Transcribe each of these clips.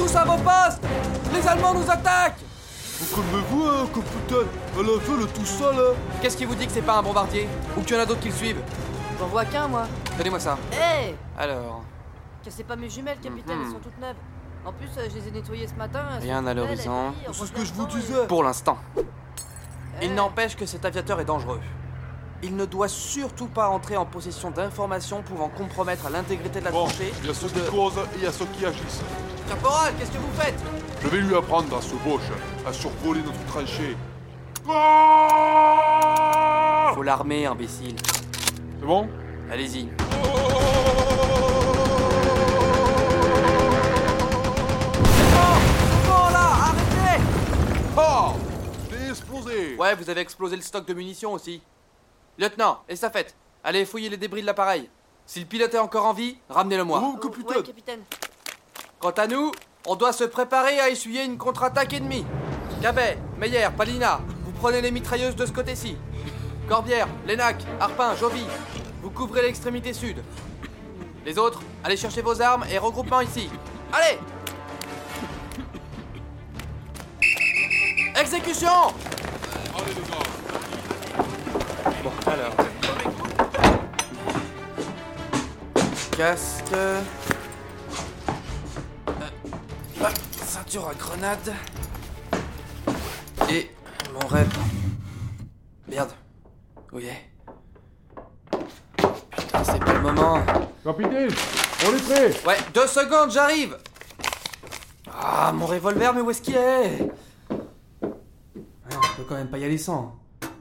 Tous à vos postes! Les Allemands nous attaquent! Vous calmez-vous, hein, capitaine. Elle a fait le tout ça, là. Qu'est-ce qui vous dit que c'est pas un bombardier? Ou qu'il y en a d'autres qui le suivent? J'en vois qu'un, moi. Donnez-moi ça. Hé Alors... Cassez pas mes jumelles, capitaine, elles sont toutes neuves. En plus, je les ai nettoyées ce matin. elles Rien sont à toutes belles, l'horizon. et puis, on C'est ce rentre que je vous là-dedans et- disais. Pour l'instant. Il Eh. n'empêche que cet aviateur est dangereux. Il ne doit surtout pas entrer en possession d'informations pouvant compromettre l'intégrité de la Bon, tranchée. il y a ceux ou qui de- causent et il y a ceux qui agissent. Caporal, qu'est-ce que vous faites? Je vais lui apprendre à ce boche à survoler notre tranchée. Ah Faut l'armer, imbécile. C'est bon? Allez-y. Bon là, arrêtez! Ah Je l'ai explosé. Ouais, vous avez explosé le stock de munitions aussi. Lieutenant, estafette, allez fouiller les débris de l'appareil. Si le pilote est encore en vie, ramenez-le-moi. Oh, Ouais, capitaine. capitaine. Quant à nous, on doit se préparer à essuyer une contre-attaque ennemie. Cabet, Meyer, Palina, vous prenez les mitrailleuses de ce côté-ci. Corbière, Lénac, Harpin, Jovi, vous couvrez l'extrémité sud. Les autres, allez chercher vos armes et regroupement ici. Allez! Exécution! Allez, les gars. Bon, alors. Casque. Ceinture à grenade. Et mon rêve. Merde. Où il est? Putain, c'est pas le moment. Capitaine, on est prêt. Ouais, 2 secondes, j'arrive! Ah, mon revolver, mais où est-ce qu'il est? Ouais, on peut quand même pas y aller sans.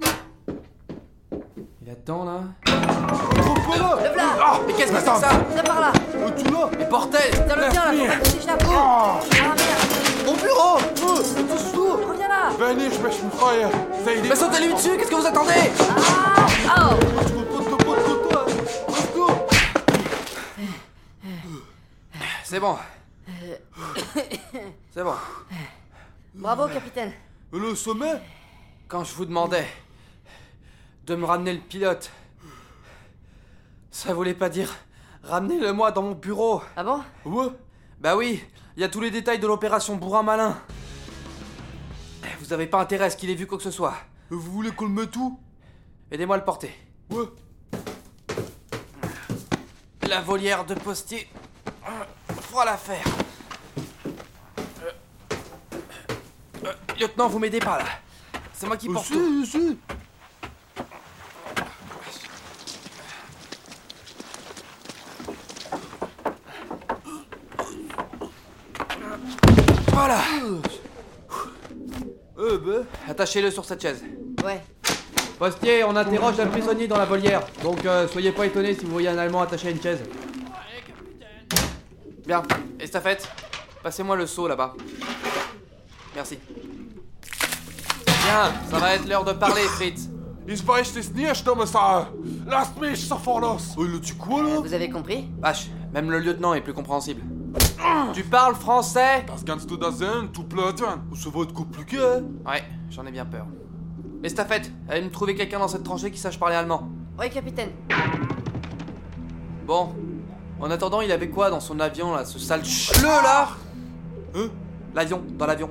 Il attend là. Trop pas là. Le voilà. Ah, mais qu'est-ce que c'est que ça? Viens par là. Tu l'as. Mais bordel! Tiens, le tien, là, faut pas que tu t'échappes. Ah, merde. Mon bureau! Reviens là. Venez, je mets mon frère. Mais sautez-lui dessus, qu'est-ce que vous attendez? Ah. Oh. Je veux pas de pote de toi. Let's go. C'est bon. C'est bon. Bravo, capitaine. Et le sommet? Quand je vous demandais de me ramener le pilote, ça voulait pas dire ramenez-le-moi dans mon bureau. Ah bon? Ouais. Bah oui, il y a tous les détails de l'opération Bourrin Malin. Vous avez pas intérêt à ce qu'il ait vu quoi que ce soit. Et vous voulez qu'on le mette où? Aidez-moi à le porter. Ouais. La volière de postier fera l'affaire. Lieutenant, vous m'aidez pas là. C'est moi qui porte tout. Si. Voilà. Ben. Attachez-le sur cette chaise. Ouais. Postier, on interroge un prisonnier dans la volière. Donc soyez pas étonnés si vous voyez un Allemand attaché à une chaise. Bien. Estafette, passez-moi le seau là-bas. Merci. Bien, ça va être l'heure de parler, Fritz. Ich weiß es nicht, Kommissar. Lasst mich sofort los. Oh, il a dit quoi, là? Vous avez compris? Vache, même le lieutenant est plus compréhensible. Tu parles français? Das kannst du da sehen, tout platin. Ça va être compliqué, hein? Ouais, j'en ai bien peur. Estafette, allez me trouver quelqu'un dans cette tranchée qui sache parler allemand. Ouais, capitaine. Bon, en attendant, il avait quoi dans son avion là, ce sale chleu là? Hein? L'avion, dans l'avion.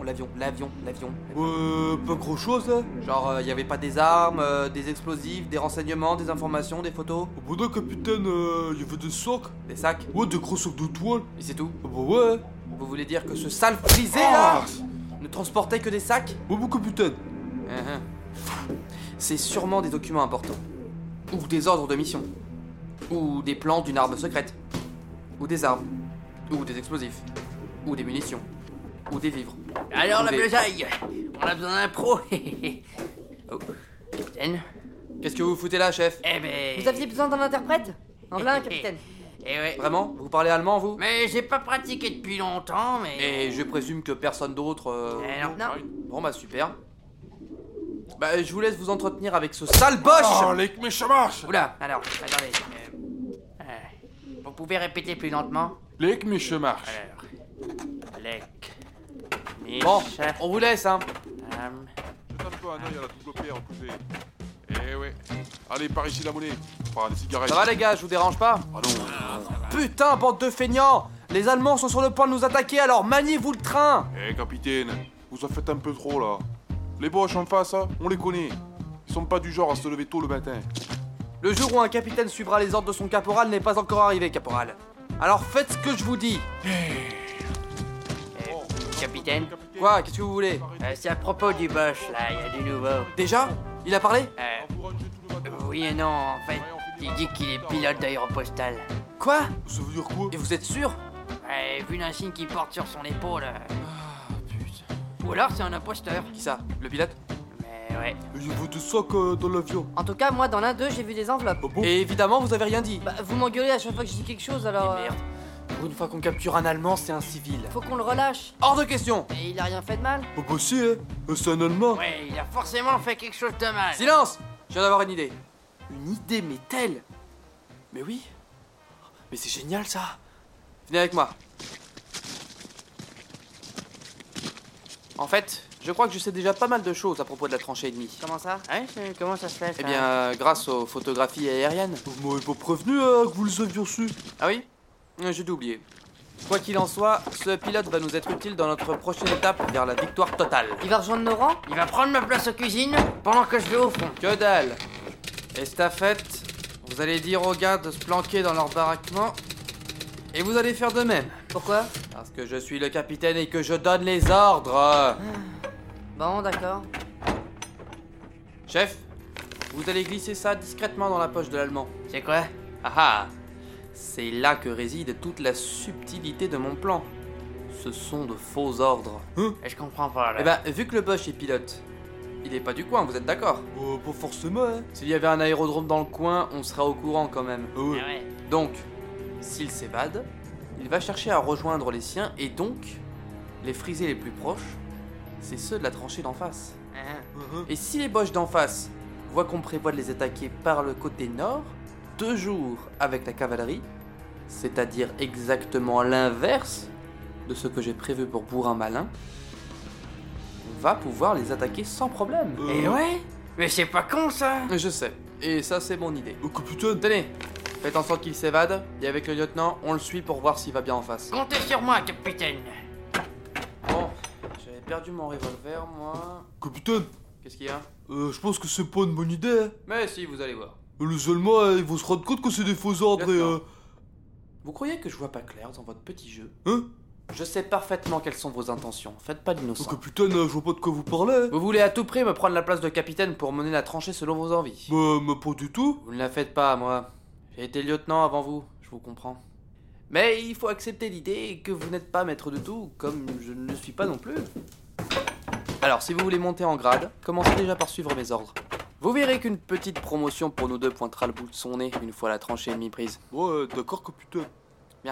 Pas grand chose, hein? Genre, il y avait pas des armes, des explosifs, des renseignements, des informations, des photos, Au bout d'un capitaine, il y avait des sacs. des sacs, Ouais, des gros sacs de toile. et c'est tout. Ah bah ouais. Vous voulez dire que ce sale frisé là ne transportait que des sacs? Ouais, mon capitaine. C'est sûrement des documents importants. Ou des ordres de mission. Ou des plans d'une arme secrète. Ou des armes. Ou des explosifs. Ou des munitions. Ou des vivres. Alors la Des- besaille, on a besoin d'un pro. Oh, capitaine. Qu'est-ce que vous foutez là, chef? Eh ben. Vous aviez besoin d'un interprète? En plein, capitaine. Eh ouais. Vraiment? Vous parlez allemand, vous? Mais j'ai pas pratiqué depuis longtemps, mais. Et je présume que personne d'autre... Eh non. Non. Bon bah super. Bah je vous laisse vous entretenir avec ce sale boche. Oh, leck mich am Arsch. Oula, alors, attendez. Vous pouvez répéter plus lentement? Leck mich am Arsch. Alors. Lec. Bon, on vous laisse hein. Jette un peu un œil à la double paire, écoutez. Eh ouais. Allez, par ici la monnaie. Prends des cigarettes. Ça va les gars, je vous dérange pas? Ah non. Putain, bande de feignants! Les Allemands sont sur le point de nous attaquer, alors maniez-vous le train! Eh, capitaine, vous en faites un peu trop, là. Les Boches en face, hein, on les connaît. Ils sont pas du genre à se lever tôt le matin. Le jour où un capitaine suivra les ordres de son caporal n'est pas encore arrivé, caporal. Alors faites ce que je vous dis. Capitaine, Quoi? Qu'est-ce que vous voulez? c'est à propos du Bosch, là, il y a du nouveau. Déjà? Il a parlé? Vous rangez tout le matin. Oui et non, en fait, il dit qu'il est pilote d'aéropostale. Quoi? Ça veut dire quoi? Et vous êtes sûr? Ouais, vu l'insigne qu'il porte sur son épaule. Putain. Ou alors c'est un imposteur. Qui ça? Le pilote? Mais ouais. Il y avait des sacs dans l'avion. En tout cas, moi, dans l'un d'eux, j'ai vu des enveloppes. Ah bon? Et évidemment, vous avez rien dit. Bah, vous m'engueulez à chaque fois que je dis quelque chose, alors... Et merde. Pour une fois qu'on capture un Allemand, c'est un civil. Faut qu'on le relâche. Hors de question! Et il a rien fait de mal. Ah bah si, hein. C'est un Allemand. Ouais, il a forcément fait quelque chose de mal. Silence! Je viens d'avoir une idée. Une idée, mais telle! Mais oui. Mais c'est génial ça! Venez avec moi. En fait, je crois que je sais déjà pas mal de choses à propos de la tranchée ennemie. Comment ça? Ouais, comment ça se fait ça? Eh bien, grâce aux photographies aériennes. Vous m'avez pas prévenu que vous les aviez reçus. Ah oui? J'ai dû oublier. Quoi qu'il en soit, ce pilote va nous être utile dans notre prochaine étape vers la victoire totale. Il va rejoindre nos rangs? Il va prendre ma place aux cuisines pendant que je vais au front. Que dalle! Estafette, vous allez dire aux gars de se planquer dans leur baraquement et vous allez faire de même. Pourquoi? Parce que je suis le capitaine et que je donne les ordres. Bon, d'accord. Chef, vous allez glisser ça discrètement dans la poche de l'allemand. C'est quoi? Ah ah! C'est là que réside toute la subtilité de mon plan. Ce sont de faux ordres. Je comprends pas là. Eh ben, vu que le Bosch est pilote, il est pas du coin, vous êtes d'accord? Pas forcément, hein. S'il y avait un aérodrome dans le coin, on serait au courant quand même. Ah ouais. Ah ouais. Donc, s'il s'évade, il va chercher à rejoindre les siens et donc, les frisés les plus proches, c'est ceux de la tranchée d'en face. Hein. Et si les Boches d'en face voient qu'on prévoit de les attaquer par le côté nord, 2 jours avec la cavalerie, c'est-à-dire exactement l'inverse de ce que j'ai prévu pour Bourrin Malin, on va pouvoir les attaquer sans problème. Et ouais? Mais c'est pas con ça! Je sais, et ça c'est mon idée. Capitaine. Tenez, faites en sorte qu'il s'évade, et avec le lieutenant, on le suit pour voir s'il va bien en face. Comptez sur moi, capitaine! Bon, j'avais perdu mon revolver, moi. Capitaine, Qu'est-ce qu'il y a? je pense que c'est pas une bonne idée, hein. Mais si, vous allez voir. Les Allemands, ils vont se rendre compte que c'est des faux ordres et Lieutenant. Vous croyez que je vois pas clair dans votre petit jeu? Hein? Je sais parfaitement quelles sont vos intentions, faites pas l'innocent. Capitaine, je vois pas de quoi vous parlez. Vous voulez à tout prix me prendre la place de capitaine pour mener la tranchée selon vos envies. Mais pas du tout. Vous ne la faites pas, moi. J'ai été lieutenant avant vous, je vous comprends. Mais il faut accepter l'idée que vous n'êtes pas maître de tout, comme je ne le suis pas non plus. Alors, si vous voulez monter en grade, commencez déjà par suivre mes ordres. Vous verrez qu'une petite promotion pour nous deux pointera le bout de son nez une fois la tranchée ennemie prise. Ouais, d'accord, capitaine. Bien.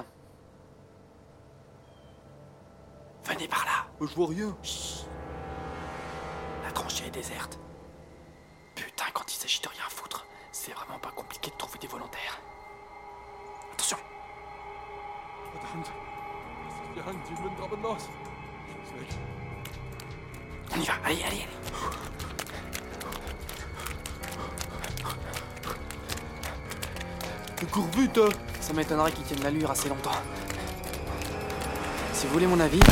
Venez par là. Je vois rien. Chut. La tranchée est déserte. Putain, quand il s'agit de rien foutre, c'est vraiment pas compliqué de trouver des volontaires. Attention. Verdammt. Die Hand, die Wind aber los. Schlecht. On y va, allez, allez, allez. Encore vite, hein. Ça m'étonnerait qu'ils tiennent l'allure assez longtemps. Si vous voulez mon avis...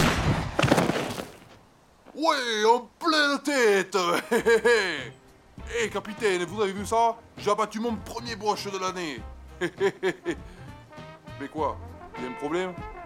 Ouais, en pleine tête. Hé, capitaine, vous avez vu ça? J'ai abattu mon premier Boche de l'année. Mais quoi? Il y a un problème?